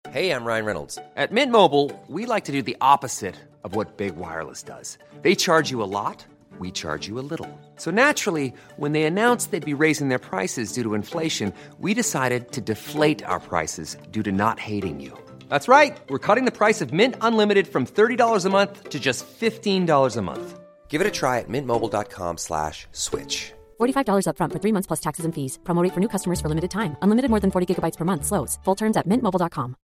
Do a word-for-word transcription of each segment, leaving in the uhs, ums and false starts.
Hey, I'm Ryan Reynolds. At Mint Mobile, we like to do the opposite of what Big Wireless does. They charge you a lot, we charge you a little. So naturally, when they announced they'd be raising their prices due to inflation, we decided to deflate our prices due to not hating you. That's right. We're cutting the price of Mint Unlimited from thirty dollars a month to just fifteen dollars a month. Give it a try at mintmobile.com slash switch. forty-five dollars up front for three months plus taxes and fees. Promo rate for new customers for limited time. Unlimited more than forty gigabytes per month. Slows full terms at mint mobile dot com.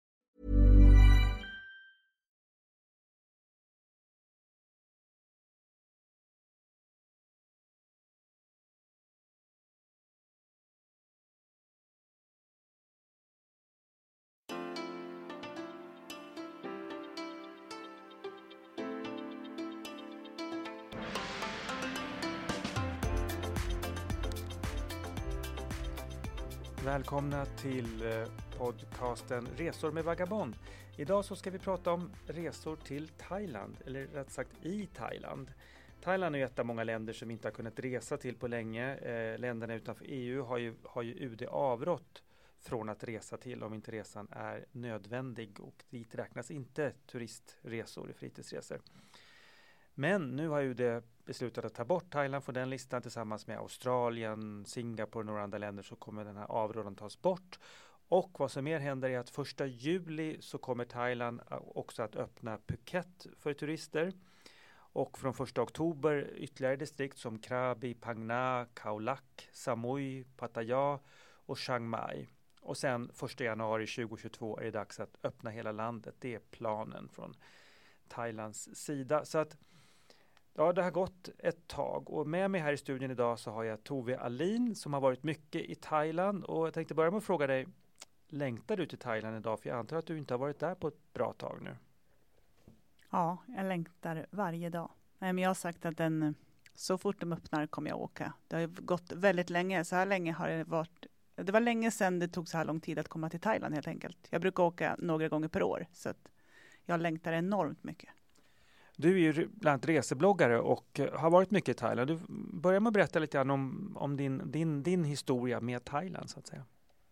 Välkomna till podcasten Resor med Vagabond. Idag så ska vi prata om resor till Thailand, eller rätt sagt i Thailand. Thailand är ett av många länder som inte har kunnat resa till på länge. Eh, länderna utanför E U har ju, har ju U D avrått från att resa till om inte resan är nödvändig, och dit räknas inte turistresor och fritidsresor. Men nu har U D beslutat att ta bort Thailand från den listan. Tillsammans med Australien, Singapore och några andra länder så kommer den här avrådan tas bort. Och vad som mer händer är att första juli så kommer Thailand också att öppna Phuket för turister. Och från första oktober ytterligare distrikt som Krabi, Phang Nga, Khao Lak, Samui, Pattaya och Chiang Mai. Och sen första januari tjugohundratjugotvå är det dags att öppna hela landet. Det är planen från Thailands sida. Så att ja, det har gått ett tag, och med mig här i studion idag så har jag Tove Alin som har varit mycket i Thailand, och jag tänkte börja med att fråga dig, längtar du till Thailand idag? För jag antar att du inte har varit där på ett bra tag nu. Ja, jag längtar varje dag. Men jag har sagt att den, så fort de öppnar kommer jag åka. Det har gått väldigt länge, så här länge har det varit. Det var länge sedan det tog så här lång tid att komma till Thailand helt enkelt. Jag brukar åka några gånger per år, så att jag längtar enormt mycket. Du är ju bland annat resebloggare och har varit mycket i Thailand. Du börjar med att berätta lite grann om, om din, din, din historia med Thailand så att säga.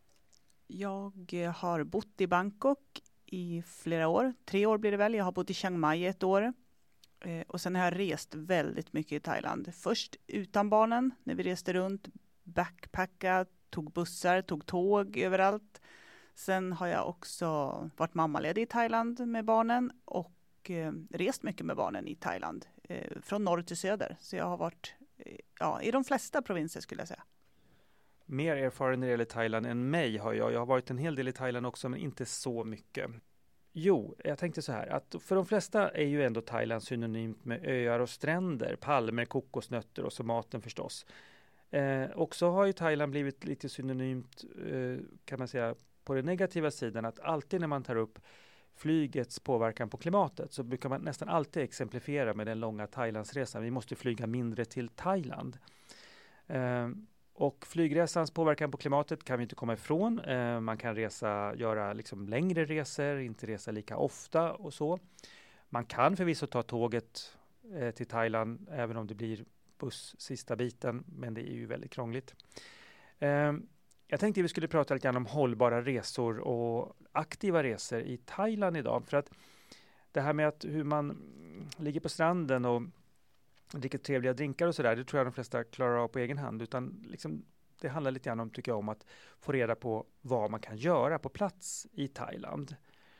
Jag har bott i Bangkok i flera år. Tre år blir det väl. Jag har bott i Chiang Mai ett år. Eh, och sen har jag rest väldigt mycket i Thailand. Först utan barnen när vi reste runt. Backpacka, tog bussar, tog tåg överallt. Sen har jag också varit mammaledig i Thailand med barnen och rest mycket med barnen i Thailand, eh, från norr till söder. Så jag har varit eh, ja, i de flesta provinser skulle jag säga. Mer erfaren när det gäller Thailand än mig har jag. Jag har varit en hel del i Thailand också, men inte så mycket. Jo, jag tänkte så här, att för de flesta är ju ändå Thailand synonymt med öar och stränder, palmer, kokosnötter och så maten förstås. Eh, också har ju Thailand blivit lite synonymt, eh, kan man säga, på den negativa sidan, att alltid när man tar upp flygets påverkan på klimatet så brukar man nästan alltid exemplifiera med den långa Thailandsresan. Vi måste flyga mindre till Thailand. Eh, och flygresans påverkan på klimatet kan vi inte komma ifrån. Eh, man kan resa, göra liksom längre resor, inte resa lika ofta och så. Man kan förvisso ta tåget eh, till Thailand även om det blir buss sista biten, men det är ju väldigt krångligt. Eh, Jag tänkte att vi skulle prata lite grann om hållbara resor och aktiva resor i Thailand idag. För att det här med att hur man ligger på stranden och dricker trevliga drinkar och sådär, det tror jag de flesta klarar av på egen hand. Utan liksom, det handlar lite grann om, tycker jag, om att få reda på vad man kan göra på plats i Thailand.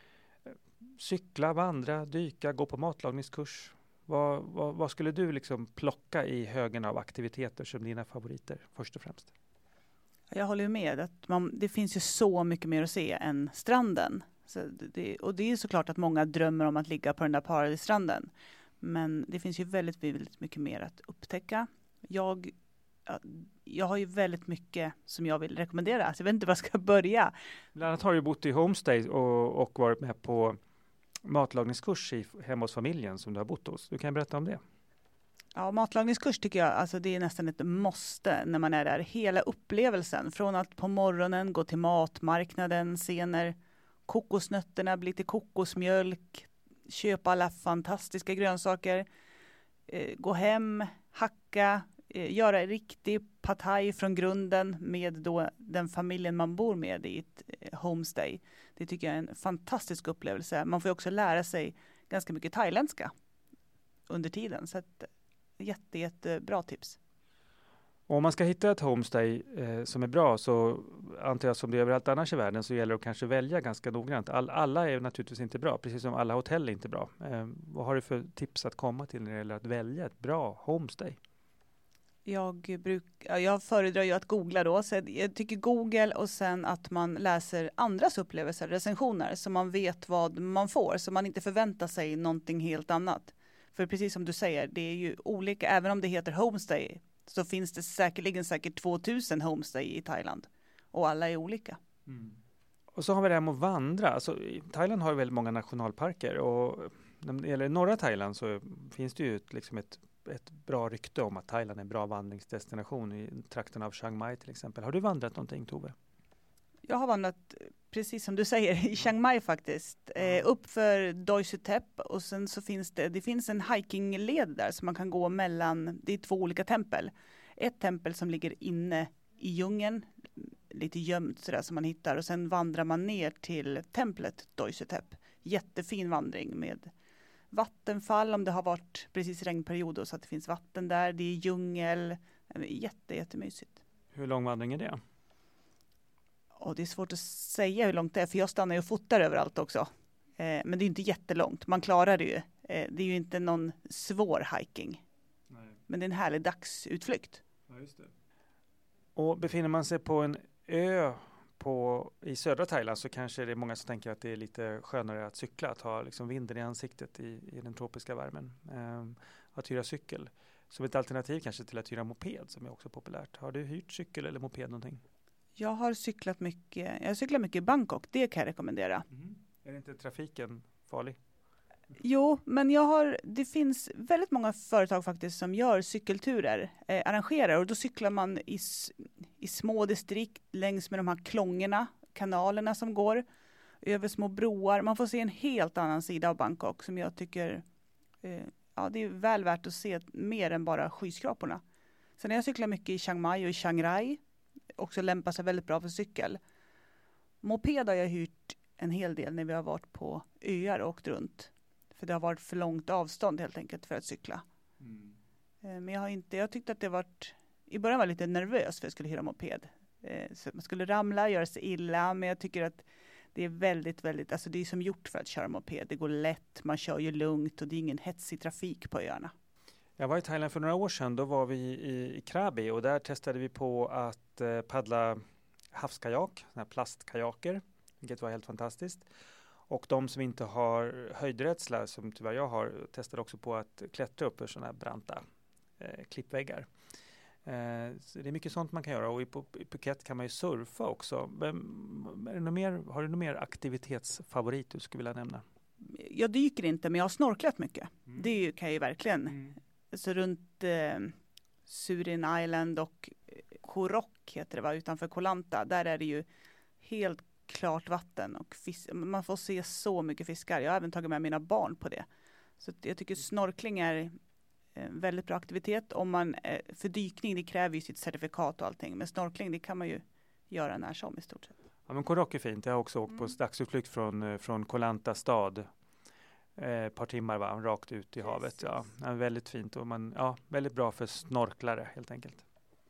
Cykla, vandra, dyka, gå på matlagningskurs. Vad, vad, vad skulle du liksom plocka i högen av aktiviteter som dina favoriter först och främst? Jag håller med att man, det finns ju så mycket mer att se än stranden. Så det, och det är såklart att många drömmer om att ligga på den där paradisstranden. Men det finns ju väldigt, väldigt mycket mer att upptäcka. Jag, jag har ju väldigt mycket som jag vill rekommendera. Så jag vet inte var jag ska börja. Bland annat har du bott i homestay och, och varit med på matlagningskurs i, hemma hos familjen som du har bott hos. Du kan berätta om det. Ja, matlagningskurs tycker jag, alltså det är nästan ett måste när man är där. Hela upplevelsen, från att på morgonen gå till matmarknaden, se när kokosnötterna blir till kokosmjölk, köpa alla fantastiska grönsaker, eh, gå hem, hacka, eh, göra en riktig pad thai från grunden med då den familjen man bor med i ett eh, homestay. Det tycker jag är en fantastisk upplevelse. Man får ju också lära sig ganska mycket thailändska under tiden. Så att, jätte, jättebra tips. Och om man ska hitta ett homestay eh, som är bra, så antar jag som det är överallt annars i världen, så gäller det att kanske välja ganska noggrant. All, alla är naturligtvis inte bra, precis som alla hotell är inte bra. Eh, vad har du för tips att komma till när det gäller att välja ett bra homestay? Jag, bruk, jag föredrar ju att googla då, så jag tycker Google och sen att man läser andras upplevelser, recensioner, så man vet vad man får, så man inte förväntar sig någonting helt annat. För precis som du säger, det är ju olika, även om det heter homestay, så finns det säkerligen säkert tvåtusen homestay i Thailand. Och alla är olika. Mm. Och så har vi det här med att vandra. Alltså, Thailand har ju väldigt många nationalparker. Och när det gäller norra Thailand så finns det ju ett, liksom ett, ett bra rykte om att Thailand är en bra vandringsdestination i trakten av Chiang Mai till exempel. Har du vandrat någonting, Tove? Jag har vandrat, precis som du säger, i Chiang Mai faktiskt. Eh, upp för Doi Suthep, och sen så finns det, det finns en hikingled där som man kan gå mellan, det är två olika tempel. Ett tempel som ligger inne i djungeln, lite gömt sådär som man hittar, och sen vandrar man ner till templet Doi Suthep. Jättefin vandring med vattenfall om det har varit precis regnperiod så att det finns vatten där. Det är djungel, jätte, jättemysigt. Hur lång vandring är det? Och det är svårt att säga hur långt det är, för jag stannar ju och fotar överallt också. Eh, men det är inte jättelångt, man klarar det ju. Eh, det är ju inte någon svår hiking. Nej. Men det är en härlig dagsutflykt. Ja, just det. Och befinner man sig på en ö på, i södra Thailand, så kanske det är många som tänker att det är lite skönare att cykla, att ha liksom vinden i ansiktet i, i den tropiska värmen. Eh, att hyra cykel. Som ett alternativ kanske till att hyra moped, som är också populärt. Har du hyrt cykel eller moped någonting? Jag har cyklat mycket. Jag cyklar mycket i Bangkok. Det kan jag rekommendera. Mm. Är det inte trafiken farlig? Jo, men jag har, det finns väldigt många företag faktiskt som gör cykelturer, eh, arrangerar, och då cyklar man i, i små distrikt längs med de här klångerna, kanalerna som går över små broar. Man får se en helt annan sida av Bangkok som jag tycker eh, ja, det är väl värt att se mer än bara skyskraporna. Sen har jag cyklat mycket i Chiang Mai och i Chiang Rai. Också lämpar sig väldigt bra för cykel. Moped har jag hyrt en hel del när vi har varit på öar och åkt runt. För det har varit för långt avstånd helt enkelt för att cykla. Mm. Men jag har inte, jag tyckte att det varit, i början var jag lite nervös för att jag skulle hyra moped. Så man skulle ramla, göra sig illa, men jag tycker att det är väldigt, väldigt, alltså det är som gjort för att köra moped. Det går lätt, man kör ju lugnt och det är ingen hetsig trafik på öarna. Jag var i Thailand för några år sedan, då var vi i, i Krabi och där testade vi på att eh, paddla havskajak, såna här plastkajaker, vilket var helt fantastiskt. Och de som inte har höjdrädsla, som tyvärr jag har, testade också på att klättra upp för sådana här branta eh, klippväggar. Eh, så det är mycket sånt man kan göra, och i, på, i Phuket kan man ju surfa också. Men, är det något mer, har du någon mer aktivitetsfavorit du skulle vilja nämna? Jag dyker inte, men jag har snorklat mycket. Mm. Det kan jag ju verkligen. Mm. Så runt eh, Surin Island och Koh Rock heter det, va, utanför Koh Lanta. Där är det ju helt klart vatten och fisk. Man får se så mycket fiskar. Jag har även tagit med mina barn på det. Så jag tycker snorkling är en väldigt bra aktivitet. Om man, för dykning, det kräver ju sitt certifikat och allting. Men snorkling, det kan man ju göra när som i stort sett. Ja, men Koh Rock är fint. Jag har också åkt mm. på dagsutflykt från, från Koh Lanta stad. Ett eh, par timmar va, rakt ut i yes, havet. Ja, ja, väldigt fint och man, ja, väldigt bra för snorklare helt enkelt.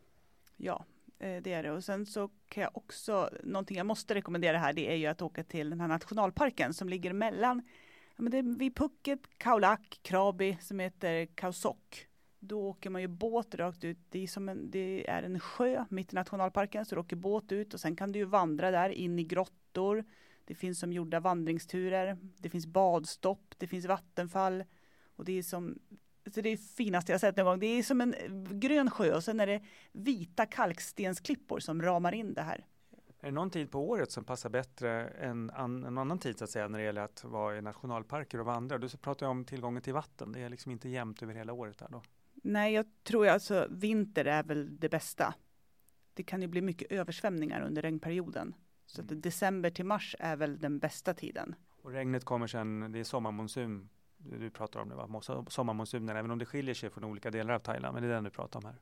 Ja, det är det. Och sen så kan jag också, någonting jag måste rekommendera här, det är ju att åka till den här nationalparken som ligger mellan, ja, men det är vid Phuket, Khao Lak, Krabi, som heter Khao Sok. Då åker man ju båt rakt ut. Det är, som en, det är en sjö mitt i nationalparken, så du åker båt ut och sen kan du ju vandra där in i grottor. Det finns som gjorda vandringsturer. Det finns badstopp, det finns vattenfall. Och det är som, så det är finaste jag sett någon gång. Det är som en grön sjö och sen är det vita kalkstensklippor som ramar in det här. Är det någon tid på året som passar bättre än an, en annan tid så att säga när det gäller att vara i nationalparker och vandra? Du pratar om tillgången till vatten. Det är liksom inte jämnt över hela året här då. Nej, jag tror alltså vinter är väl det bästa. Det kan ju bli mycket översvämningar under regnperioden. Så att december till mars är väl den bästa tiden. Och regnet kommer sen, det är sommarmonsun du pratar om det va? Sommarmonsunen, även om det skiljer sig från olika delar av Thailand, men det är den du pratar om här.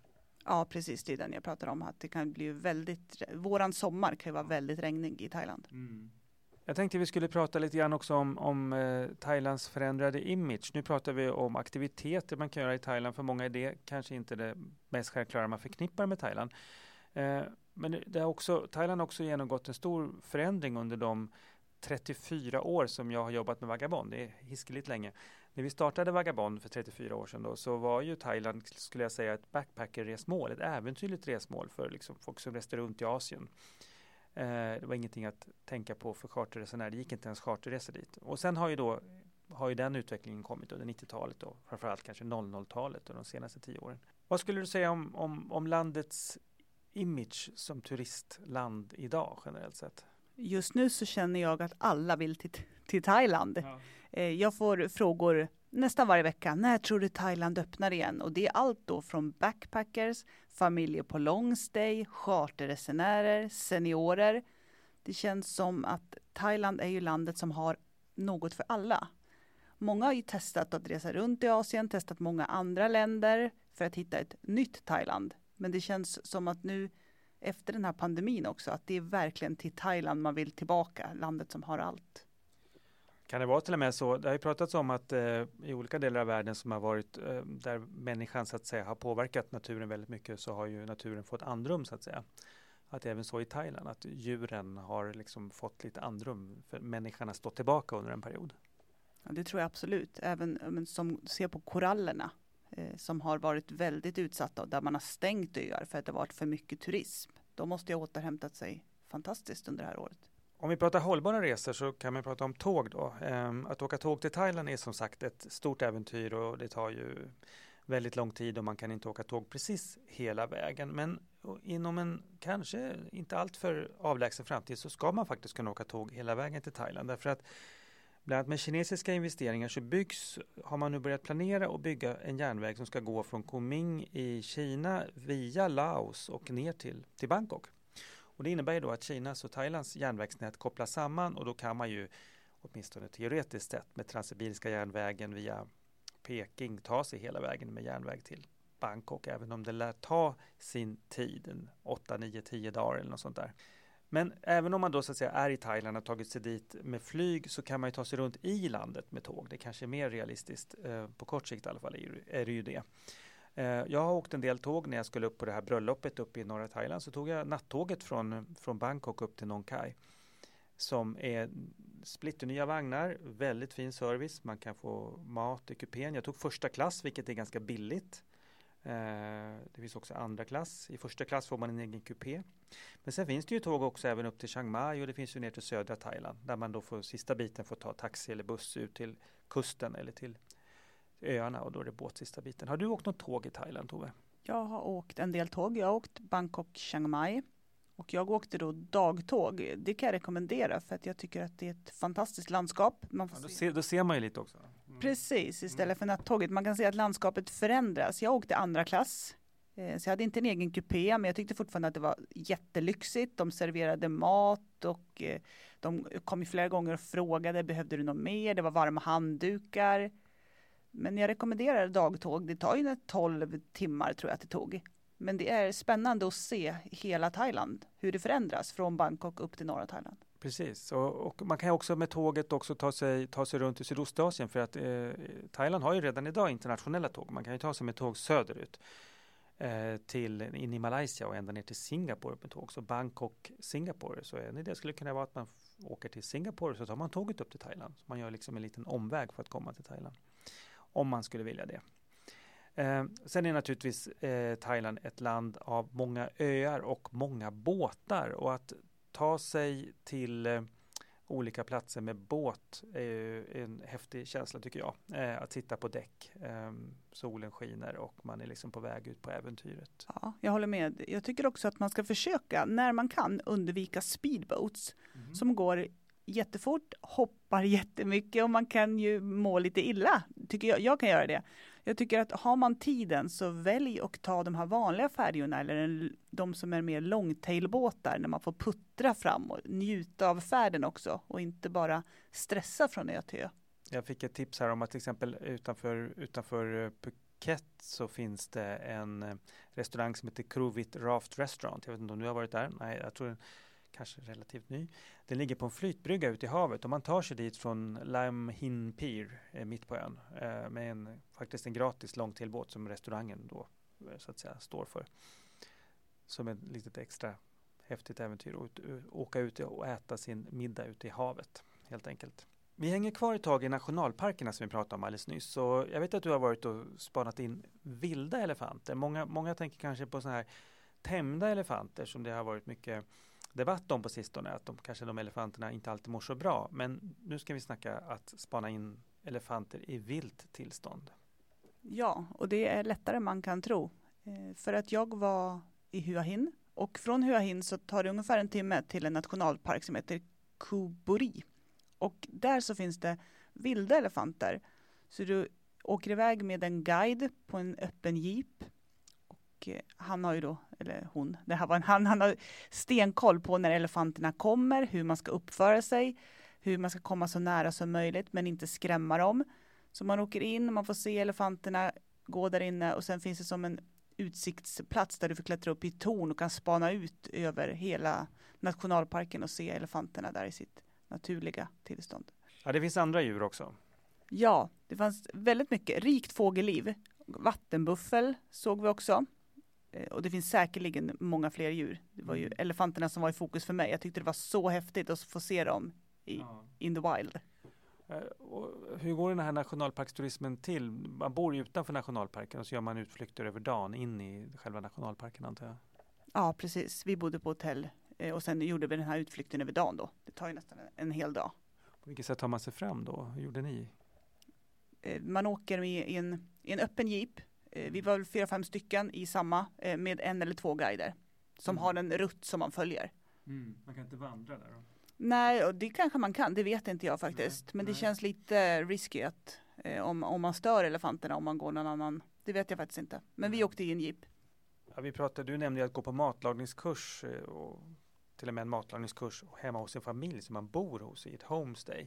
Ja, precis. Det är den jag pratar om. Att det kan bli väldigt, våran sommar kan ju vara väldigt regnig i Thailand. Mm. Jag tänkte vi skulle prata lite grann också om, om eh, Thailands förändrade image. Nu pratar vi om aktiviteter man kan göra i Thailand. För många är det kanske inte det mest självklara man förknippar med Thailand. Eh, men det har också, Thailand har också genomgått en stor förändring under de trettiofyra år som jag har jobbat med Vagabond. Det är hiskeligt länge. När vi startade Vagabond för trettiofyra år sedan då, så var ju Thailand, skulle jag säga, ett backpacker-resmål. Ett äventyrligt resmål för liksom folk som reste runt i Asien. Eh, det var ingenting att tänka på för charterresenärer. Det gick inte ens charterresor dit. Och sen har ju då har ju den utvecklingen kommit under nittiotalet och framförallt kanske noll noll-talet och de senaste tio åren. Vad skulle du säga om, om, om landets image som turistland idag generellt sett? Just nu så känner jag att alla vill till, till Thailand. Ja. Eh, jag får frågor nästan varje vecka. När tror du Thailand öppnar igen? Och det är allt då från backpackers, familjer på longstay, charterresenärer, seniorer. Det känns som att Thailand är ju landet som har något för alla. Många har ju testat att resa runt i Asien, testat många andra länder för att hitta ett nytt Thailand. Men det känns som att nu efter den här pandemin också, att det är verkligen till Thailand man vill tillbaka, landet som har allt. Kan det vara till och med så, det har ju pratats om att eh, i olika delar av världen som har varit, eh, där människan så att säga har påverkat naturen väldigt mycket, så har ju naturen fått andrum så att säga. Att även så i Thailand, att djuren har liksom fått lite andrum, för människan har stått tillbaka under en period. Ja, det tror jag absolut, även men, som ser på korallerna eh, som har varit väldigt utsatta och där man har stängt öar för att det har varit för mycket turism. De måste ju ha återhämtat sig fantastiskt under det här året. Om vi pratar hållbara resor så kan man prata om tåg då. Ehm, att åka tåg till Thailand är som sagt ett stort äventyr och det tar ju väldigt lång tid och man kan inte åka tåg precis hela vägen. Men inom en kanske inte allt för avlägsen framtid så ska man faktiskt kunna åka tåg hela vägen till Thailand. Därför att bland annat med kinesiska investeringar så byggs, har man nu börjat planera och bygga en järnväg som ska gå från Kunming i Kina via Laos och ner till, till Bangkok. Och det innebär ju då att Kinas och Thailands järnvägsnät kopplas samman och då kan man ju åtminstone teoretiskt sett med Transsibiriska järnvägen via Peking ta sig hela vägen med järnväg till Bangkok, även om det lär ta sin tid, en åtta, nio, tio dagar eller något sånt där. Men även om man då så att säga är i Thailand och tagit sig dit med flyg så kan man ju ta sig runt i landet med tåg. Det kanske är mer realistiskt, eh, på kort sikt i alla fall är, är det ju det. Eh, jag har åkt en del tåg när jag skulle upp på det här bröllopet uppe i norra Thailand, så tog jag nattåget från, från Bangkok upp till Nong Khai som är splitternya vagnar, väldigt fin service, man kan få mat i kupén. Jag tog första klass vilket är ganska billigt. Det finns också andra klass. I första klass får man en egen kupé. Men sen finns det ju tåg också även upp till Chiang Mai och det finns ju ner till södra Thailand där man då får sista biten får ta taxi eller buss ut till kusten eller till öarna och då är det båt sista biten. Har du åkt något tåg i Thailand, Tove? Jag har åkt en del tåg. Jag har åkt Bangkok, Chiang Mai och jag åkte då dagtåg. Det kan jag rekommendera för att jag tycker att det är ett fantastiskt landskap. Man får ja, då, se. ser, då ser man ju lite också. Mm. Precis, istället för nattåget. Man kan se att landskapet förändras. Jag åkte andra klass. Så jag hade inte en egen kupé, men jag tyckte fortfarande att det var jättelyxigt. De serverade mat och de kom ju flera gånger och frågade, behövde du något mer? Det var varma handdukar. Men jag rekommenderar dagtåg. Det tar ju tolv timmar tror jag att det tog. Men det är spännande att se hela Thailand, hur det förändras från Bangkok upp till norra Thailand. Precis, och, och man kan också med tåget också ta sig, ta sig runt i Sydostasien för att eh, Thailand har ju redan idag internationella tåg. Man kan ju ta sig med tåg söderut eh, till in i Malaysia och ända ner till Singapore med tåg. Så Bangkok, Singapore, så en idé skulle kunna vara att man f- åker till Singapore så tar man tåget upp till Thailand. Så man gör liksom en liten omväg för att komma till Thailand. Om man skulle vilja det. Eh, sen är naturligtvis eh, Thailand ett land av många öar och många båtar och att ta sig till eh, olika platser med båt är ju en häftig känsla tycker jag. Eh, att sitta på däck, eh, solen skiner och man är liksom på väg ut på äventyret. Ja, jag håller med. Jag tycker också att man ska försöka när man kan undvika speedboats mm. som går jättefort, hoppar jättemycket och man kan ju må lite illa. Tycker jag, jag kan göra det. Jag tycker att har man tiden så välj och ta de här vanliga färjorna eller en, de som är mer longtailbåtar när man får puttra fram och njuta av färden också och inte bara stressa från ö till ö. Jag fick ett tips här om att till exempel utanför, utanför Phuket så finns det en eh, restaurang som heter Kruvit Raft Restaurant. Jag vet inte om du har varit där? Nej, jag tror den kanske är relativt ny. Den ligger på en flytbrygga ute i havet och man tar sig dit från Lam Hin Pier eh, mitt på ön eh, med en, faktiskt en gratis långtailbåt som restaurangen då eh, så att säga står för. Som ett litet extra häftigt äventyr att åka ut och äta sin middag ute i havet helt enkelt. Vi hänger kvar ett tag i nationalparkerna som vi pratade om alldeles nyss. Så jag vet att du har varit och spanat in vilda elefanter. Många, många tänker kanske på sådana här tämjda elefanter som det har varit mycket debatt om på sistone. Att de, kanske de elefanterna inte alltid mår så bra. Men nu ska vi snacka att spana in elefanter i vilt tillstånd. Ja, och det är lättare än man kan tro. Eh, för att jag var i Hua Hin. Och från Hua Hin så tar det ungefär en timme till en nationalpark som heter Koh Buri. Och där så finns det vilda elefanter. Så du åker iväg med en guide på en öppen jeep. Och han har ju då, eller hon, det här var en han, han har stenkoll på när elefanterna kommer, hur man ska uppföra sig, hur man ska komma så nära som möjligt men inte skrämma dem. Så man åker in, man får se elefanterna gå där inne och sen finns det som en utsiktsplats där du får klättra upp i torn och kan spana ut över hela nationalparken och se elefanterna där i sitt naturliga tillstånd. Ja, det finns andra djur också. Ja, det fanns väldigt mycket rikt fågelliv. Vattenbuffel såg vi också. Och det finns säkerligen många fler djur. Det var ju mm. elefanterna som var i fokus för mig. Jag tyckte det var så häftigt att få se dem i ja. in the wild. Och hur går den här nationalparksturismen till? Man bor utanför nationalparken och så gör man utflykter över dagen in i själva nationalparken antar jag. Ja, precis. Vi bodde på hotell och sen gjorde vi den här utflykten över dagen då. Det tar ju nästan en hel dag. På vilket sätt tar man sig fram då? Hur gjorde ni? Man åker med i en, i en öppen jeep. Vi var väl fyra, fem stycken i samma med en eller två guider som mm. har en rutt som man följer. Mm. Man kan inte vandra där då? Nej, och det kanske man kan. Det vet inte jag faktiskt. Nej, men nej. Det känns lite risky att eh, om, om man stör elefanterna om man går någon annan. Det vet jag faktiskt inte. Men nej. Vi åkte i en jeep. Ja, vi pratade, du nämnde att gå på matlagningskurs och till och med en matlagningskurs hemma hos en familj som man bor hos i ett homestay.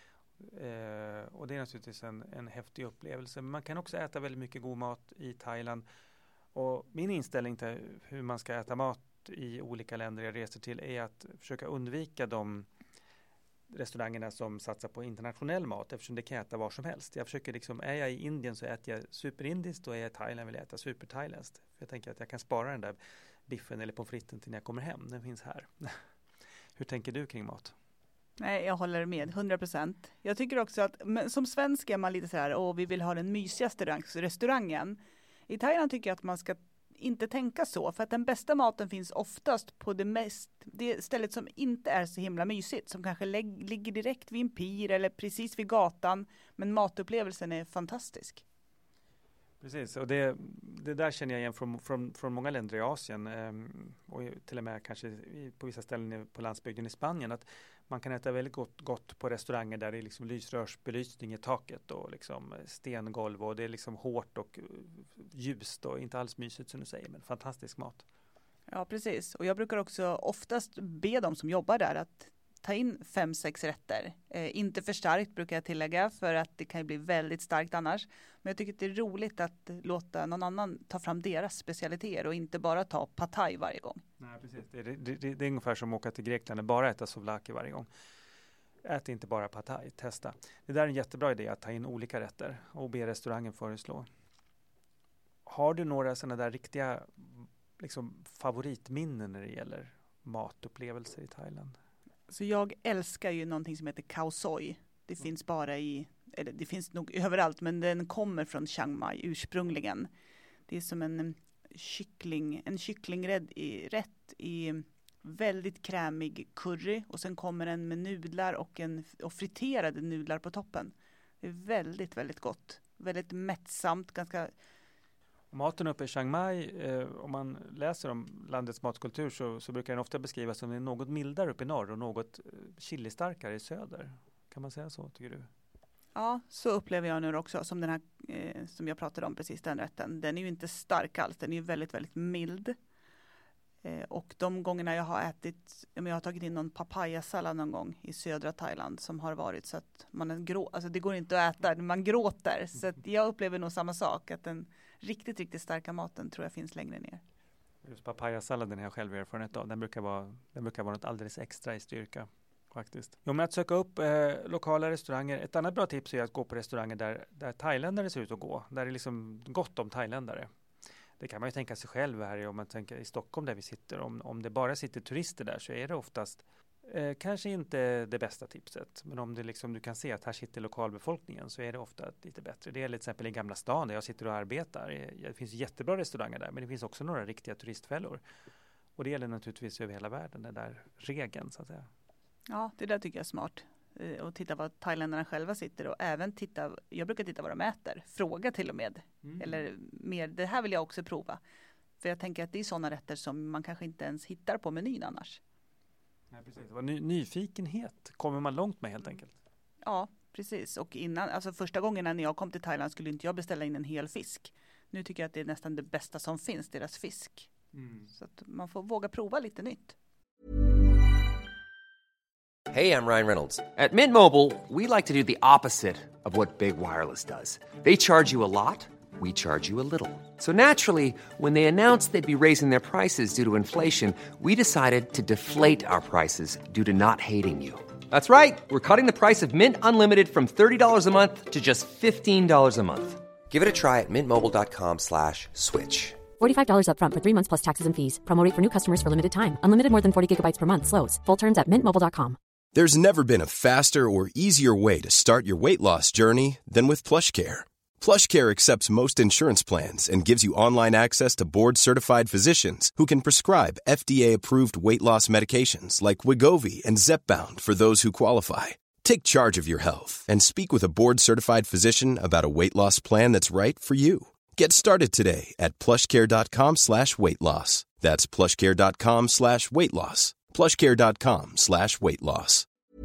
Eh, och det är naturligtvis en, en häftig upplevelse. Men man kan också äta väldigt mycket god mat i Thailand. Och min inställning till hur man ska äta mat i olika länder jag reser till är att försöka undvika de restaurangerna som satsar på internationell mat eftersom det kan äta var som helst. Jag försöker liksom, är jag i Indien så äter jag superindiskt och är jag i Thailand vill jag äta superthailändskt. För jag tänker att jag kan spara den där biffen eller pommes fritesen till när jag kommer hem. Den finns här. Hur tänker du kring mat? Nej, jag håller med, hundra procent. Jag tycker också att men som svensk är man lite så här, åh vi vill ha den mysigaste restaurangen. I Thailand tycker jag att man ska inte tänka så, för att den bästa maten finns oftast på det mest det stället som inte är så himla mysigt, som kanske lägg, ligger direkt vid en pir eller precis vid gatan, men matupplevelsen är fantastisk. Precis, och det, det där känner jag igen från, från, från många länder i Asien eh, och till och med kanske i, på vissa ställen på landsbygden i Spanien, att man kan äta väldigt gott, gott på restauranger där det är liksom lysrörsbelysning i taket och liksom stengolv och det är liksom hårt och ljust och inte alls mysigt som du säger, men fantastisk mat. Ja, precis. Och jag brukar också oftast be dem som jobbar där att ta in fem, sex rätter. Eh, inte för starkt brukar jag tillägga för att det kan bli väldigt starkt annars. Men jag tycker att det är roligt att låta någon annan ta fram deras specialiteter och inte bara ta pad thai varje gång. Nej, precis. Det är, det, det, det är ungefär som att åka till Grekland och bara äta souvlaki varje gång. Ät inte bara pad thai, testa. Det där är en jättebra idé att ta in olika rätter och be restaurangen föreslå. Har du några sådana där riktiga liksom, favoritminnen när det gäller matupplevelser i Thailand? Så jag älskar ju någonting som heter khao soi. Det mm. finns bara i, eller det finns nog överallt, men den kommer från Chiang Mai ursprungligen. Det är som en kyckling, en kycklingrätt i, rätt i väldigt krämig curry och sen kommer den med nudlar och, en, och friterade nudlar på toppen. Det är väldigt, väldigt gott. Väldigt mättsamt, ganska... Maten uppe i Chiang Mai, eh, om man läser om landets matkultur så, så brukar den ofta beskrivas som en något mildare uppe i norr och något eh, chilistarkare i söder. Kan man säga så, tycker du? Ja, så upplever jag nu också som den här eh, som jag pratade om precis, den rätten. Den är ju inte stark alls, den är ju väldigt, väldigt mild. Eh, och de gångerna jag har ätit, jag har tagit in någon papayasallad någon gång i södra Thailand som har varit så att man är grå, alltså det går inte att äta, man gråter. Så att jag upplever nog samma sak, att den riktigt, riktigt starka maten tror jag finns längre ner. Just papayasalladen har jag själv erfarenhet av. Den brukar vara, den brukar vara något alldeles extra i styrka. Faktiskt. Jo, men att söka upp eh, lokala restauranger. Ett annat bra tips är att gå på restauranger där, där thailändare ser ut att gå. Där det är liksom gott om thailändare. Det kan man ju tänka sig själv här om man tänker i Stockholm där vi sitter. Om, om det bara sitter turister där så är det oftast eh, kanske inte det bästa tipset. Men om det liksom, du kan se att här sitter lokalbefolkningen så är det ofta lite bättre. Det är till exempel i Gamla stan där jag sitter och arbetar. Det finns jättebra restauranger där, men det finns också några riktiga turistfällor. Och det gäller naturligtvis över hela världen, den där regeln så att säga. Ja, det där tycker jag är smart. Eh, och titta vad thailändarna själva sitter och även titta, jag brukar titta vad de äter. Fråga till och med. Mm. Eller mer, det här vill jag också prova. För jag tänker att det är sådana rätter som man kanske inte ens hittar på menyn annars. Nej, precis. Ny, nyfikenhet kommer man långt med helt enkelt. Ja, precis. Och innan, alltså första gången när jag kom till Thailand skulle inte jag beställa in en hel fisk. Nu tycker jag att det är nästan det bästa som finns, deras fisk. Mm. Så att man får våga prova lite nytt. Hey, I'm Ryan Reynolds. At Mint Mobile, we like to do the opposite of what Big Wireless does. They charge you a lot, we charge you a little. So naturally, when they announced they'd be raising their prices due to inflation, we decided to deflate our prices due to not hating you. That's right. We're cutting the price of Mint Unlimited from thirty dollars a month to just fifteen dollars a month. Give it a try at mintmobile.com slash switch. forty-five dollars up front for three months plus taxes and fees. Promo rate for new customers for limited time. Unlimited more than forty gigabytes per month slows. Full terms at mint mobile dot com. There's never been a faster or easier way to start your weight loss journey than with PlushCare. PlushCare accepts most insurance plans and gives you online access to board-certified physicians who can prescribe F D A-approved weight loss medications like Wegovy and Zepbound for those who qualify. Take charge of your health and speak with a board-certified physician about a weight loss plan that's right for you. Get started today at plushcare.com slash weight loss. That's plushcare.com slash weight loss. plushcare.com slash weight loss.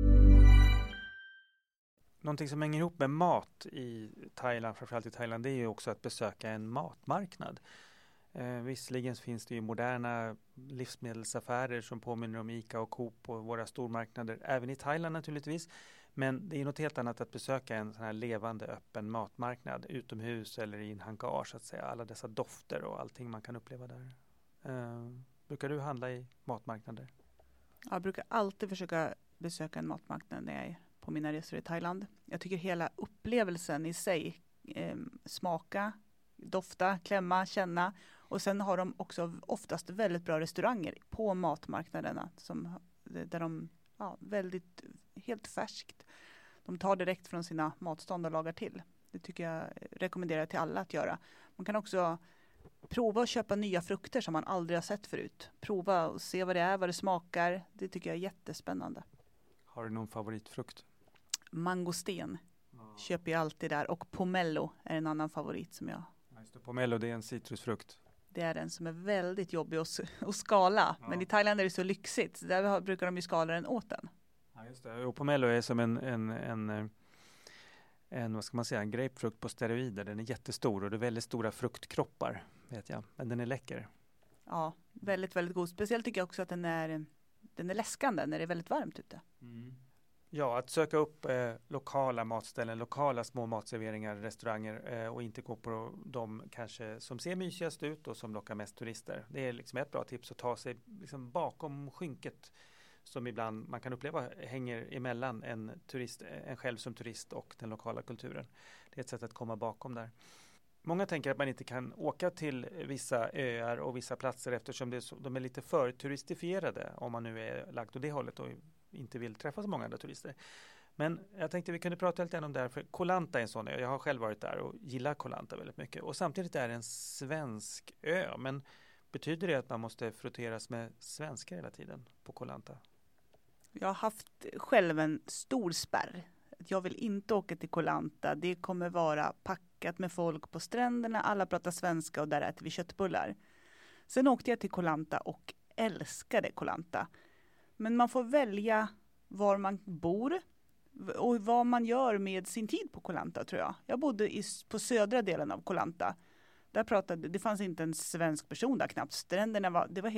Någonting som hänger ihop med mat i Thailand, framförallt i Thailand, det är ju också att besöka en matmarknad. Eh, visserligen finns det ju moderna livsmedelsaffärer som påminner om Ica och Coop och våra stormarknader, även i Thailand naturligtvis. Men det är något helt annat att besöka en sån här levande öppen matmarknad utomhus eller i en hangar så att säga. Alla dessa dofter och allting man kan uppleva där. Eh, brukar du handla i matmarknader? Jag brukar alltid försöka besöka en matmarknad när jag är på mina resor i Thailand. Jag tycker hela upplevelsen i sig, eh, smaka, dofta, klämma, känna. Och sen har de också oftast väldigt bra restauranger på matmarknaderna som, där de ja, väldigt helt färskt. De tar direkt från sina matstånd och lagar till. Det tycker jag rekommenderar till alla att göra. Man kan också prova att köpa nya frukter som man aldrig har sett förut. Prova och se vad det är, vad det smakar. Det tycker jag är jättespännande. Har du någon favoritfrukt? Mangosten ah. köper jag alltid där. Och pomelo är en annan favorit som jag... Just det, pomelo, det är en citrusfrukt. Det är den som är väldigt jobbig att, att skala. Ja. Men i Thailand är det så lyxigt. Där brukar de ju skala den åt den. Ja, just det. Och pomelo är som en... en, en En, vad ska man säga, en grapefrukt på steroider. Den är jättestor och det är väldigt stora fruktkroppar, vet jag. Men den är läcker. Ja, väldigt, väldigt god. Speciellt tycker jag också att den är, den är läskande när det är väldigt varmt ute. Mm. Ja, att söka upp eh, lokala matställen, lokala små matserveringar, restauranger eh, och inte gå på de kanske som ser mysigast ut och som lockar mest turister. Det är liksom ett bra tips att ta sig liksom bakom skynket som ibland man kan uppleva hänger emellan en, turist, en själv som turist och den lokala kulturen. Det är ett sätt att komma bakom där. Många tänker att man inte kan åka till vissa öar och vissa platser eftersom det är så, de är lite för turistifierade om man nu är lagt åt det hållet och inte vill träffa så många andra turister. Men jag tänkte vi kunde prata lite om det här, för Koh Lanta är en sån ö. Jag har själv varit där och gillar Koh Lanta väldigt mycket. Och samtidigt är det en svensk ö. Men betyder det att man måste frotteras med svenskar hela tiden på Koh Lanta? Jag har haft själv en stor spärr. Jag vill inte åka till Koh Lanta. Det kommer vara packat med folk på stränderna. Alla pratar svenska och där äter vi köttbullar. Sen åkte jag till Koh Lanta och älskade Koh Lanta. Men man får välja var man bor och vad man gör med sin tid på Koh Lanta, tror jag. Jag bodde i, på södra delen av Koh Lanta. Där pratade, det fanns inte en svensk person där knappt. Stränderna var, det var helt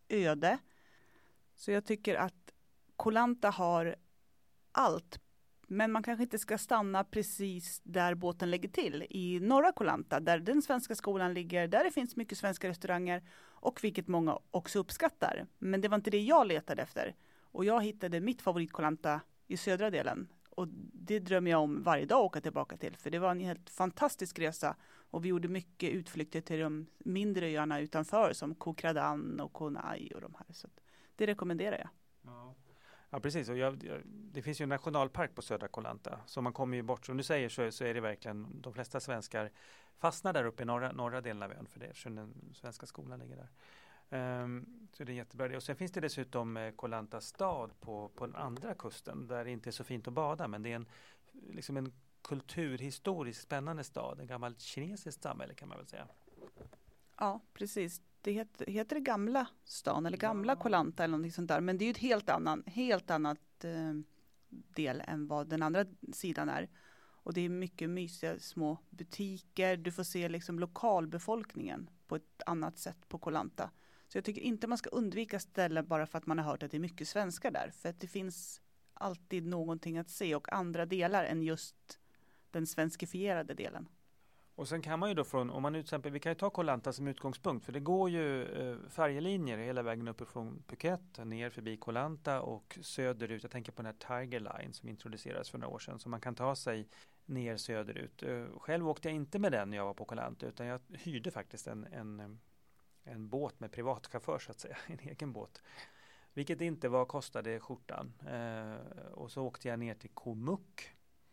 öde. Så jag tycker att Koh Lanta har allt. Men man kanske inte ska stanna precis där båten lägger till. I norra Koh Lanta, där den svenska skolan ligger, där det finns mycket svenska restauranger och vilket många också uppskattar. Men det var inte det jag letade efter. Och jag hittade mitt favorit Koh Lanta i södra delen. Och det drömmer jag om varje dag att åka tillbaka till. För det var en helt fantastisk resa. Och vi gjorde mycket utflykter till de mindre öarna utanför. Som Koh Kradan och Koh Nai och de här. Så det rekommenderar jag. Ja. Ja, precis. Och jag, jag, det finns ju en nationalpark på södra Koh Lanta. Så man kommer ju bort. Som du säger så, så är det verkligen de flesta svenskar fastnar där uppe i norra, norra delen av ön. För det är den svenska skolan ligger där. Um, så det är jättebra. Och sen finns det dessutom eh, Koh Lanta stad på, på den andra kusten. Där det inte är så fint att bada. Men det är en, liksom en kulturhistoriskt spännande stad. En gammal kinesiskt samhälle kan man väl säga. Ja, precis. Det heter, heter det gamla stan eller gamla Ja. Koh Lanta eller någonting sånt där. Men det är ju ett helt annan, helt annat eh, del än vad den andra sidan är. Och det är mycket mysiga små butiker. Du får se liksom lokalbefolkningen på ett annat sätt på Koh Lanta. Så jag tycker inte man ska undvika ställen bara för att man har hört att det är mycket svenskar där. För att det finns alltid någonting att se och andra delar än just den svenskifierade delen. Och sen kan man ju då från, om man till exempel, vi kan ju ta Koh Lanta som utgångspunkt, för det går ju eh, färjelinjer hela vägen uppifrån Phuket, ner förbi Koh Lanta och söderut. Jag tänker på den här Tiger Line som introducerades för några år sedan, så man kan ta sig ner söderut. Eh, själv åkte jag inte med den när jag var på Koh Lanta, utan jag hyrde faktiskt en, en, en båt med privatchaufför så att säga, en egen båt. Vilket inte var kostade skjortan. Eh, och så åkte jag ner till Koh Muk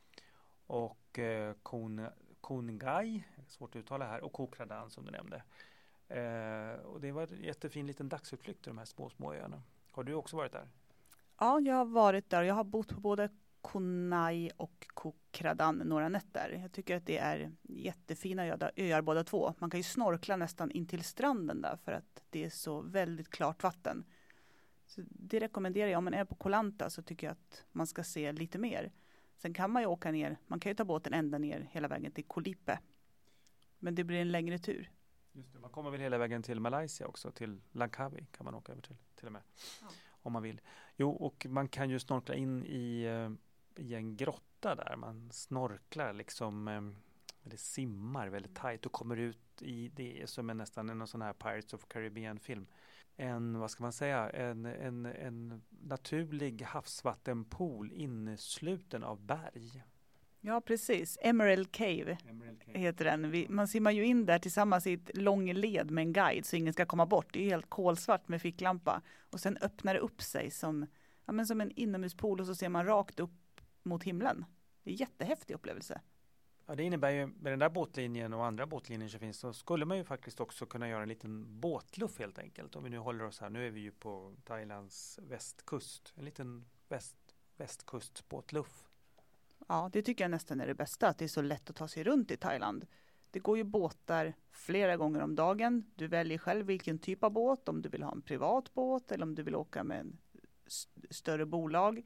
och eh, Kon Koh Ngai, svårt att uttala här, och Koh Kradan som du nämnde. Eh, och det var en jättefin liten dagsutflykt till de här små, små öarna. Har du också varit där? Ja, jag har varit där. Jag har bott på både Koh Nai och Koh Kradan några nätter. Jag tycker att det är jättefina öar, öar båda två. Man kan ju snorkla nästan in till stranden där för att det är så väldigt klart vatten. Så det rekommenderar jag. Om man är på Koh Lanta så tycker jag att man ska se lite mer. Sen kan man ju åka ner, man kan ju ta båten ända ner hela vägen till Koh Lipe. Men det blir en längre tur. Just det, man kommer väl hela vägen till Malaysia också, till Langkawi kan man åka över till, till och med. Ja. Om man vill. Jo, och man kan ju snorkla in i, i en grotta där. Man snorklar liksom, eller simmar väldigt tajt och kommer ut i det som är nästan en sån här Pirates of Caribbean-film. En, vad ska man säga, en, en, en naturlig havsvattenpool innesluten av berg. Ja, precis. Emerald Cave, Emerald Cave. heter den. Vi, man simmar ju in där tillsammans i ett lång led med en guide så ingen ska komma bort. Det är helt kolsvart med ficklampa. Och sen öppnar det upp sig som, ja, men som en inomhuspool och så ser man rakt upp mot himlen. Det är en jättehäftig upplevelse. Ja, det innebär ju med den där båtlinjen och andra båtlinjer som finns så skulle man ju faktiskt också kunna göra en liten båtluff helt enkelt. Om vi nu håller oss här, nu är vi ju på Thailands västkust. En liten väst, västkustbåtluff. Ja, det tycker jag nästan är det bästa, att det är så lätt att ta sig runt i Thailand. Det går ju båtar flera gånger om dagen. Du väljer själv vilken typ av båt, om du vill ha en privat båt eller om du vill åka med en st- större bolag.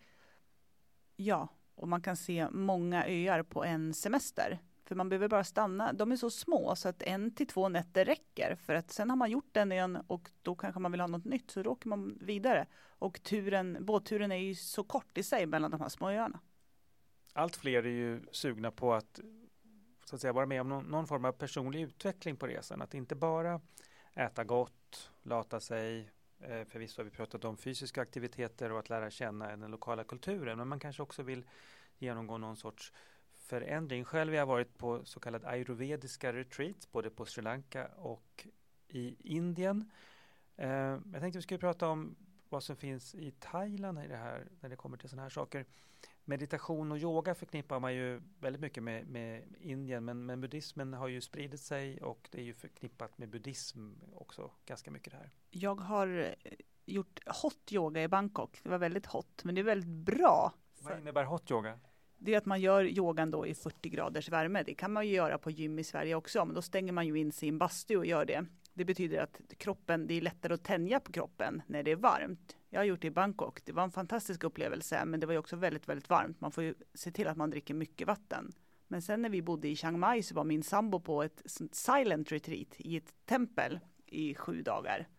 Ja, och man kan se många öar på en semester. För man behöver bara stanna. De är så små så att en till två nätter räcker. För att sen har man gjort den ön och då kanske man vill ha något nytt. Så då åker man vidare. Och turen, båtturen är ju så kort i sig mellan de här små öarna. Allt fler är ju sugna på att, så att säga, vara med om någon, någon form av personlig utveckling på resan. Att inte bara äta gott, lata sig. Eh, förvisso har vi pratat om fysiska aktiviteter och att lära känna den lokala kulturen. Men man kanske också vill genomgå någon sorts förändring. Själv har jag varit på så kallade ayurvediska retreats både på Sri Lanka och i Indien. Eh, jag tänkte vi skulle prata om vad som finns i Thailand i det här, när det kommer till sådana här saker. Meditation och yoga förknippar man ju väldigt mycket med, med Indien, men, men buddhismen har ju spridit sig och det är ju förknippat med buddhism också ganska mycket det här. Jag har gjort hot yoga i Bangkok. Det var väldigt hot, men det är väldigt bra. Vad innebär hot yoga? Det är att man gör yogan då i fyrtio graders värme. Det kan man ju göra på gym i Sverige också, men då stänger man ju in sin bastu och gör det. Det betyder att kroppen, det är lättare att tänja på kroppen när det är varmt. Jag har gjort det i Bangkok. Det var en fantastisk upplevelse, men det var ju också väldigt, väldigt varmt. Man får ju se till att man dricker mycket vatten. Men sen när vi bodde i Chiang Mai så var min sambo på ett silent retreat i ett tempel i sju dagar.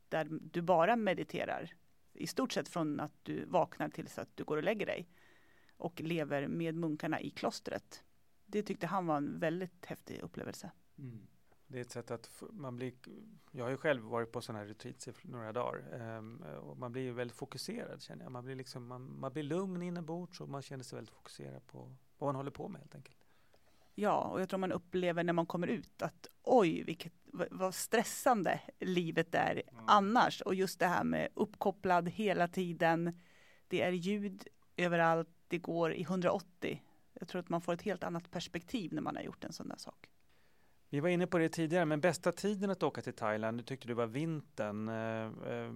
där du bara mediterar. I stort sett från att du vaknar tills att du går och lägger dig. Och lever med munkarna i klostret. Det tyckte han var en väldigt häftig upplevelse. Mm. Det är ett sätt att man blir, jag har ju själv varit på sådana här retreats i några dagar um, och man blir ju väldigt fokuserad, känner jag. Man blir liksom, man, man blir lugn inombords och man känner sig väldigt fokuserad på vad man håller på med helt enkelt. Ja, och jag tror man upplever när man kommer ut att oj, vilket, vad stressande livet är mm. annars. Och just det här med uppkopplad hela tiden, det är ljud överallt, det går i hundraåttio. Jag tror att man får ett helt annat perspektiv när man har gjort en sån där sak. Vi var inne på det tidigare, men bästa tiden att åka till Thailand, du tyckte du var vintern, eh, eh,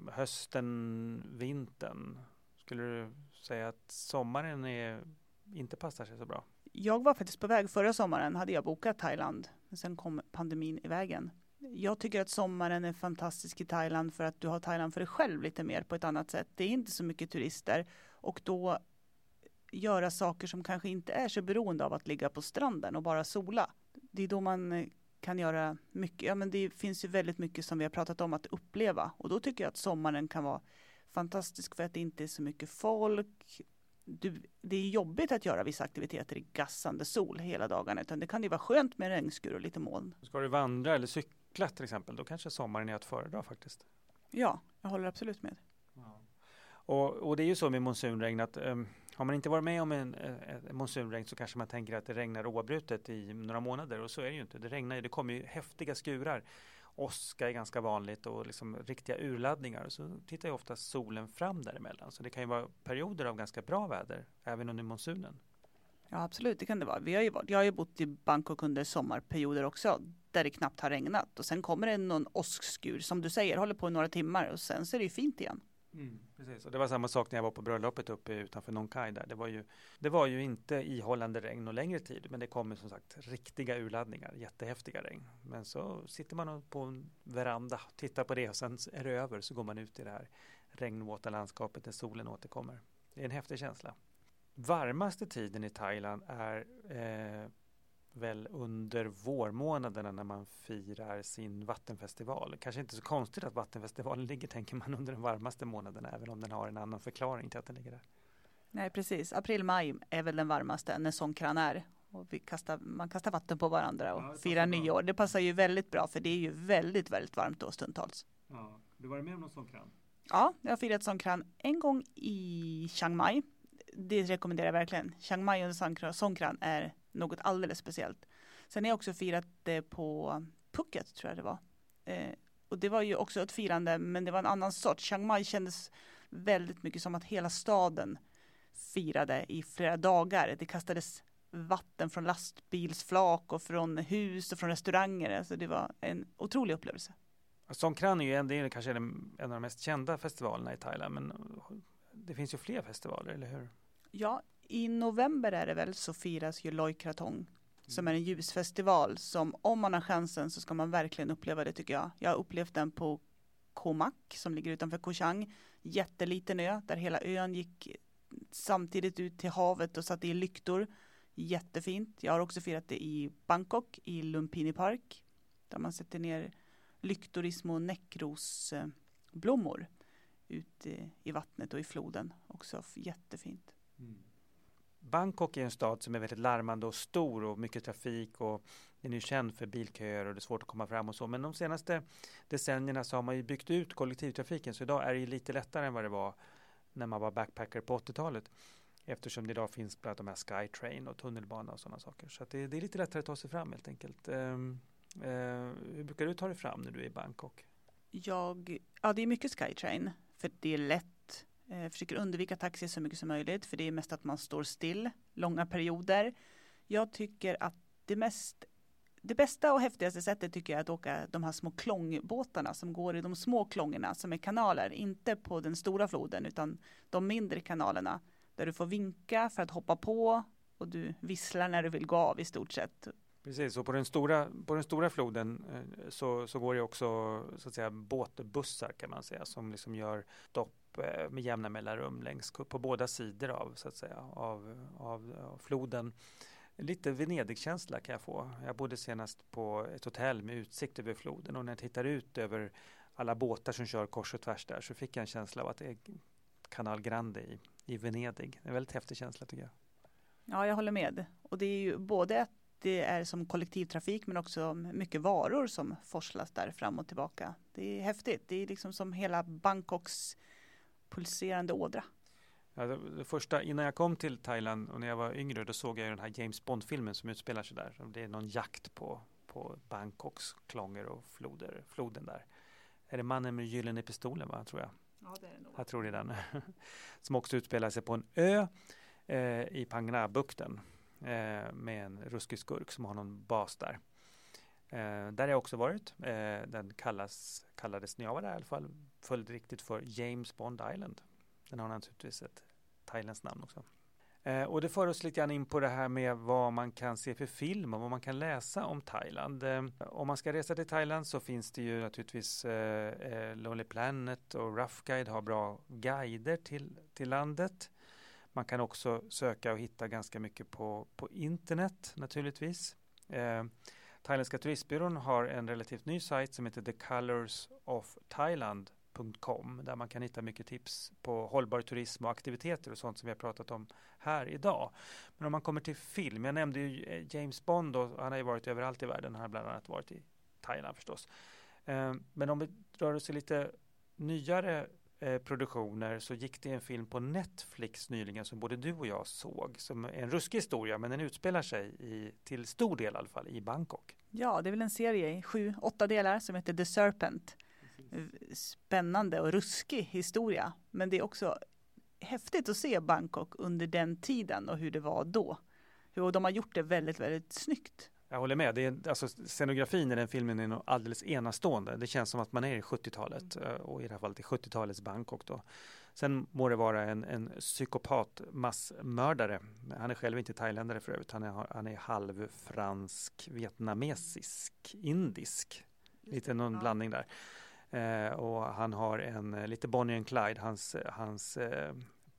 hösten, vintern. Skulle du säga att sommaren är, inte passar sig så bra? Jag var faktiskt på väg förra sommaren, hade jag bokat Thailand, men sen kom pandemin i vägen. Jag tycker att sommaren är fantastisk i Thailand för att du har Thailand för dig själv lite mer på ett annat sätt. Det är inte så mycket turister och då göra saker som kanske inte är så beroende av att ligga på stranden och bara sola. Det är då man kan göra mycket. Ja, men det finns ju väldigt mycket som vi har pratat om att uppleva. Och då tycker jag att sommaren kan vara fantastisk för att det inte är så mycket folk. Du, det är jobbigt att göra vissa aktiviteter i gassande sol hela dagarna. Utan det kan ju vara skönt med regnskur och lite moln. Ska du vandra eller cykla till exempel, då kanske sommaren är att föredra faktiskt. Ja, jag håller absolut med. Ja. Och, och det är ju så med monsunregn att um, har man inte varit med om en, en monsunregn så kanske man tänker att det regnar oavbrutet i några månader och så är det ju inte. Det regnar ju, det kommer ju häftiga skurar. Åska är ganska vanligt och liksom riktiga urladdningar. Och så tittar ju ofta solen fram däremellan. Så det kan ju vara perioder av ganska bra väder även under monsunen. Ja, absolut, det kan det vara. Vi har ju varit, jag har ju bott i Bangkok under sommarperioder också där det knappt har regnat. Och sen kommer det någon åskskur som du säger, håller på i några timmar och sen så är det ju fint igen. Mm, precis. Och det var samma sak när jag var på bröllopet uppe utanför Nong Khai där. Det var ju, det var ju inte ihållande regn och längre tid, men det kommer som sagt riktiga urladdningar, jättehäftiga regn. Men så sitter man på en veranda, tittar på det och sen är det över så går man ut i det här regnvåta landskapet när solen återkommer. Det är en häftig känsla. Varmaste tiden i Thailand är eh, väl under vårmånaderna när man firar sin vattenfestival. Kanske inte så konstigt att vattenfestivalen ligger, tänker man, under de varmaste månaderna, även om den har en annan förklaring till att den ligger där. Nej, precis. April-maj är väl den varmaste när Songkran är. Och vi kastar, man kastar vatten på varandra och ja, firar nyår. Det passar ju väldigt bra för det är ju väldigt, väldigt varmt då stundtals. Ja, du var med om någon Songkran? Ja, jag har firat Songkran en gång i Chiang Mai. Det rekommenderar jag verkligen. Chiang Mai och Songkran är något alldeles speciellt. Sen har jag också firat det på Phuket, tror jag det var. Eh, och det var ju också ett firande, men det var en annan sort. Chiang Mai kändes väldigt mycket som att hela staden firade i flera dagar. Det kastades vatten från lastbilsflak och från hus och från restauranger. Alltså det var en otrolig upplevelse. Songkran är ju en, det är kanske en av de mest kända festivalerna i Thailand, men det finns ju fler festivaler, eller hur? Ja, i november är det väl så firas ju Loy Krathong mm. som är en ljusfestival som om man har chansen så ska man verkligen uppleva det, tycker jag. Jag har upplevt den på Koh Mak som ligger utanför Koh Chang. Jätteliten ö där hela ön gick samtidigt ut till havet och satte i lyktor. Jättefint. Jag har också firat det i Bangkok i Lumpini Park där man sätter ner lyktor i små näckrosblommor ute i vattnet och i floden. Också jättefint. Mm. Bangkok är en stad som är väldigt larmande och stor och mycket trafik och den är känd för bilköer och det är svårt att komma fram och så. Men de senaste decennierna så har man ju byggt ut kollektivtrafiken så idag är det lite lättare än vad det var när man var backpacker på åttiotalet. Eftersom det idag finns bland de här Skytrain och tunnelbana och sådana saker. Så att det, det är lite lättare att ta sig fram helt enkelt. Um, uh, hur brukar du ta dig fram när du är i Bangkok? Jag, ja, det är mycket Skytrain för det är lätt. Jag försöker undvika taxi så mycket som möjligt för det är mest att man står still långa perioder. Jag tycker att det mest det bästa och häftigaste sättet tycker jag är att åka de här små klångbåtarna som går i de små klångerna som är kanaler, inte på den stora floden utan de mindre kanalerna där du får vinka för att hoppa på och du visslar när du vill gå av i stort sett. Precis, och på den stora, på den stora floden så, så går det också så att säga båtbussar kan man säga som liksom gör stopp med jämna mellanrum längs på båda sidor av så att säga av, av, av floden. Lite Venedig-känsla kan jag få. Jag bodde senast på ett hotell med utsikt över floden och när jag tittar ut över alla båtar som kör kors och tvärs där, så fick jag en känsla av att det är Canal Grande i, i Venedig. En väldigt häftig känsla tycker jag. Ja, jag håller med. Och det är ju både att det är som kollektivtrafik men också mycket varor som forslas där fram och tillbaka. Det är häftigt. Det är liksom som hela Bangkoks pulserande ådra. Ja, det, det första, innan jag kom till Thailand och när jag var yngre, då såg jag den här James Bond-filmen som utspelar sig där. Det är någon jakt på, på Bangkoks klonger och floder, floden där. Är det mannen med gyllene pistolen, va, tror jag? Ja, det är det nog. Jag tror det är den. Som också utspelar sig på en ö eh, i Phang Nga-bukten eh, med en ruskig skurk som har någon bas där. Eh, där har jag också varit. Eh, den kallas, kallades när jag var där i alla fall följdriktigt för James Bond Island. Den har naturligtvis ett thailändskt namn också. Eh, och det för oss lite grann in på det här med vad man kan se för film och vad man kan läsa om Thailand. Eh, om man ska resa till Thailand så finns det ju naturligtvis eh, Lonely Planet och Rough Guide har bra guider till, till landet. Man kan också söka och hitta ganska mycket på, på internet naturligtvis. Eh, Thailändska turistbyrån har en relativt ny sajt som heter the colors of thailand punkt com där man kan hitta mycket tips på hållbar turism och aktiviteter och sånt som vi har pratat om här idag. Men om man kommer till film, jag nämnde ju James Bond och han har ju varit överallt i världen, han har bland annat varit i Thailand förstås. Eh, men om vi rör oss i lite nyare eh, produktioner så gick det en film på Netflix nyligen som både du och jag såg som är en ruskig historia men den utspelar sig i, till stor del i alla fall i Bangkok. Ja, det är väl en serie i sju, åtta delar som heter The Serpent. Spännande och ruskig historia. Men det är också häftigt att se Bangkok under den tiden och hur det var då. Och de har gjort det väldigt, väldigt snyggt. Jag håller med. Det är, alltså, scenografin i den filmen är nog alldeles enastående. Det känns som att man är i sjuttiotalet mm. och i det här fallet i sjuttiotalets Bangkok då. Sen må det vara en, en psykopat massmördare. Han är själv inte thailändare för övrigt. Han är, han är halv fransk, vietnamesisk, indisk. Lite någon ja. blandning där. Eh, och han har en lite Bonnie and Clyde. Hans, hans eh,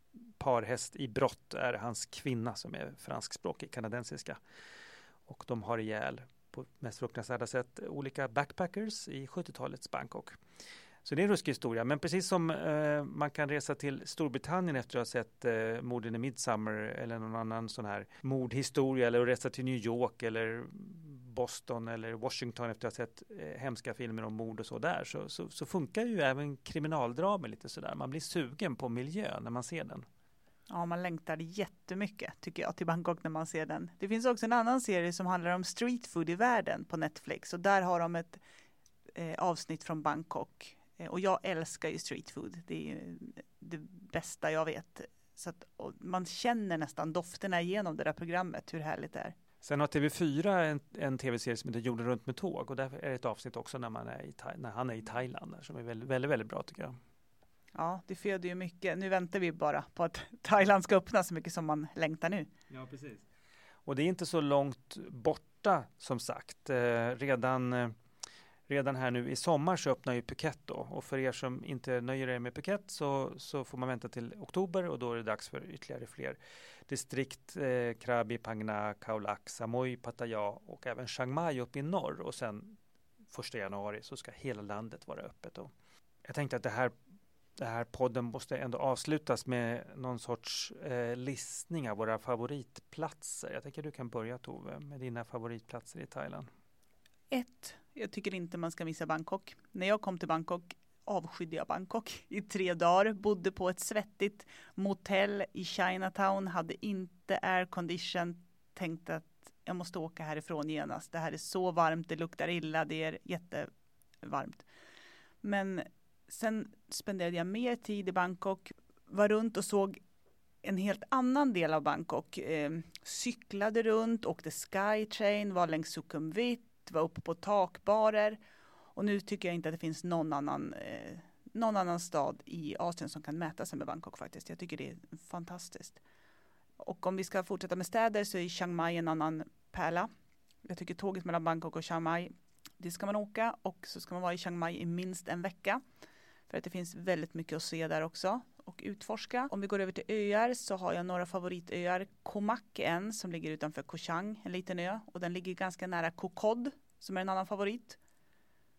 parhäst i brott är hans kvinna som är franskspråkig, kanadensiska. Och de har ihjäl på mest fruktansvärda sätt olika backpackers i sjuttiotalets Bangkok. Så det är en ruskig historia. Men precis som eh, man kan resa till Storbritannien efter att ha sett eh, morden i Midsommar eller någon annan sån här mordhistoria eller resa till New York eller Boston eller Washington efter att ha sett eh, hemska filmer om mord och så där så, så, så funkar ju även kriminaldrama lite sådär. Man blir sugen på miljön när man ser den. Ja, man längtar jättemycket tycker jag till Bangkok när man ser den. Det finns också en annan serie som handlar om street food i världen på Netflix och där har de ett eh, avsnitt från Bangkok. Eh, och jag älskar ju street food. Det är det bästa jag vet. Så att, man känner nästan dofterna igenom det där programmet, hur härligt det är. Sen har T V fyra en, en tv-serie som heter Jorden runt med tåg och där är det ett avsnitt också när, man är i, när han är i Thailand där, som är väldigt, väldigt, väldigt bra tycker jag. Ja, det föder ju mycket. Nu väntar vi bara på att Thailand ska öppna så mycket som man längtar nu. Ja, precis. Och det är inte så långt borta som sagt. Eh, redan, eh, redan här nu i sommar så öppnar ju Phuket då. Och för er som inte nöjer er med Phuket så, så får man vänta till oktober och då är det dags för ytterligare fler distrikt. Eh, Krabi, Phang Nga, Khao Lak, Samui, Pattaya och även Chiang Mai upp i norr. Och sen första januari så ska hela landet vara öppet då. Jag tänkte att det här Den här podden måste ändå avslutas med någon sorts eh, listning av våra favoritplatser. Jag tänker du kan börja Tove med dina favoritplatser i Thailand. Ett, jag tycker inte man ska missa Bangkok. När jag kom till Bangkok avskydde jag Bangkok i tre dagar. Bodde på ett svettigt motell i Chinatown. Hade inte aircondition. Tänkte att jag måste åka härifrån genast. Det här är så varmt, det luktar illa, det är jättevarmt. Men sen spenderade jag mer tid i Bangkok, var runt och såg en helt annan del av Bangkok. Eh, cyklade runt, åkte Skytrain, var längs Sukhumvit, var uppe på takbarer. Och nu tycker jag inte att det finns någon annan, eh, någon annan stad i Asien som kan mäta sig med Bangkok faktiskt. Jag tycker det är fantastiskt. Och om vi ska fortsätta med städer så är Chiang Mai en annan pärla. Jag tycker tåget mellan Bangkok och Chiang Mai, det ska man åka och så ska man vara i Chiang Mai i minst en vecka. För att det finns väldigt mycket att se där också och utforska. Om vi går över till öar så har jag några favoritöar. Koh Mak en som ligger utanför Koh Chang, en liten ö. Och den ligger ganska nära Koh Kod som är en annan favorit.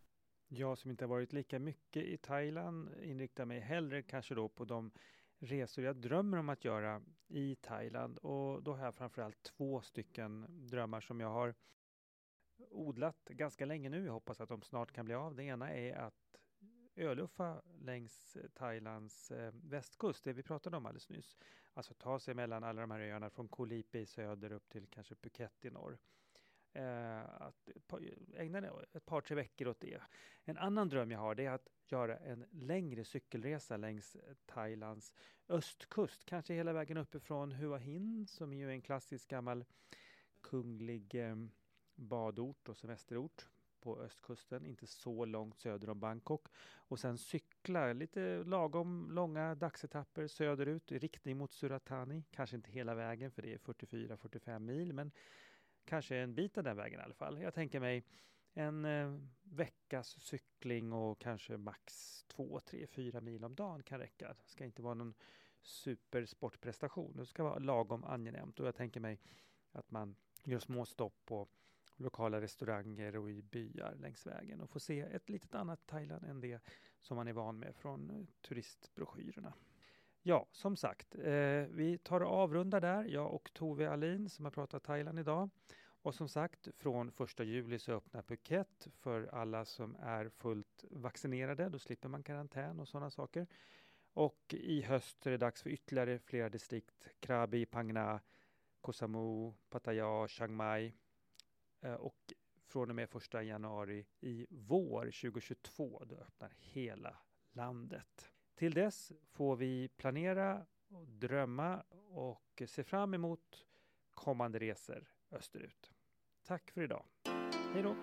Jag som inte har varit lika mycket i Thailand inriktar mig hellre kanske då på de resor jag drömmer om att göra i Thailand. Och då har jag framförallt två stycken drömmar som jag har odlat ganska länge nu. Jag hoppas att de snart kan bli av. Det ena är att öluffa längs Thailands eh, västkust, det vi pratade om alldeles nyss. Alltså ta sig mellan alla de här öarna från Koh Lipe i söder upp till kanske Phuket i norr. Eh, att ägna ett par, tre veckor åt det. En annan dröm jag har, det är att göra en längre cykelresa längs Thailands östkust. Kanske hela vägen uppifrån Hua Hin, som är ju en klassisk gammal kunglig eh, badort och semesterort på östkusten, inte så långt söder om Bangkok, och sen cykla lite lagom långa dagsetapper söderut i riktning mot Suratani, kanske inte hela vägen för det är fyrtiofyra till fyrtiofem mil, men kanske en bit av den vägen i alla fall. Jag tänker mig en eh, veckas cykling och kanske max två, tre, fyra mil om dagen kan räcka. Det ska inte vara någon supersportprestation, det ska vara lagom angenämt, och jag tänker mig att man gör små stopp på lokala restauranger och i byar längs vägen och få se ett litet annat Thailand än det som man är van med från turistbroschyrerna. Ja, som sagt, eh, vi tar och avrundar där, jag och Tove Alin som har pratat Thailand idag. Och som sagt, från första juli så öppnar Phuket för alla som är fullt vaccinerade. Då slipper man karantän och sådana saker. Och i höst är det dags för ytterligare flera distrikt. Krabi, Phang Nga, Koh Samui, Pattaya, Chiang Mai. Och från och med första januari i vår tjugohundratjugotvå då öppnar hela landet. Till dess får vi planera och drömma och se fram emot kommande resor österut. Tack för idag. Hej då!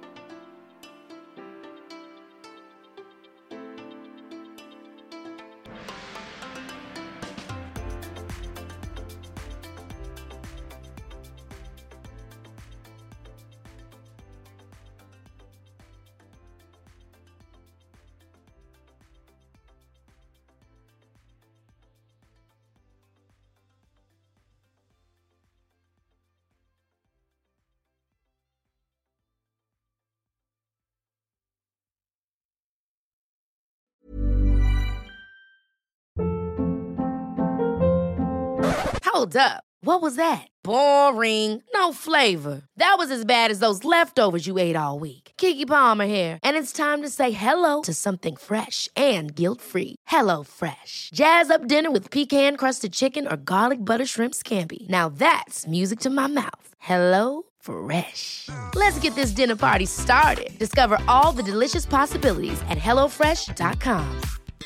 Hold up. What was that? Boring. No flavor. That was as bad as those leftovers you ate all week. Keke Palmer here, and it's time to say hello to something fresh and guilt-free. Hello Fresh. Jazz up dinner with pecan-crusted chicken or garlic butter shrimp scampi. Now that's music to my mouth. Hello Fresh. Let's get this dinner party started. Discover all the delicious possibilities at hello fresh dot com.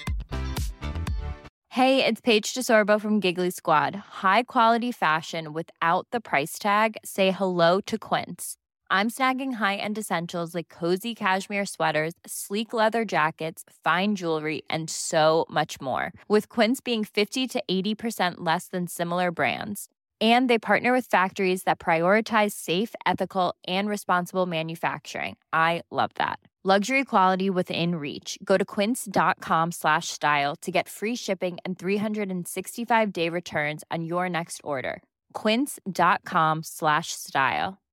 Hey, it's Paige DeSorbo from Giggly Squad. High quality fashion without the price tag. Say hello to Quince. I'm snagging high-end essentials like cozy cashmere sweaters, sleek leather jackets, fine jewelry, and so much more. With Quince being fifty to eighty percent less than similar brands. And they partner with factories that prioritize safe, ethical, and responsible manufacturing. I love that. Luxury quality within reach. Go to quince.com slash style to get free shipping and three sixty-five day returns on your next order. Quince.com slash style.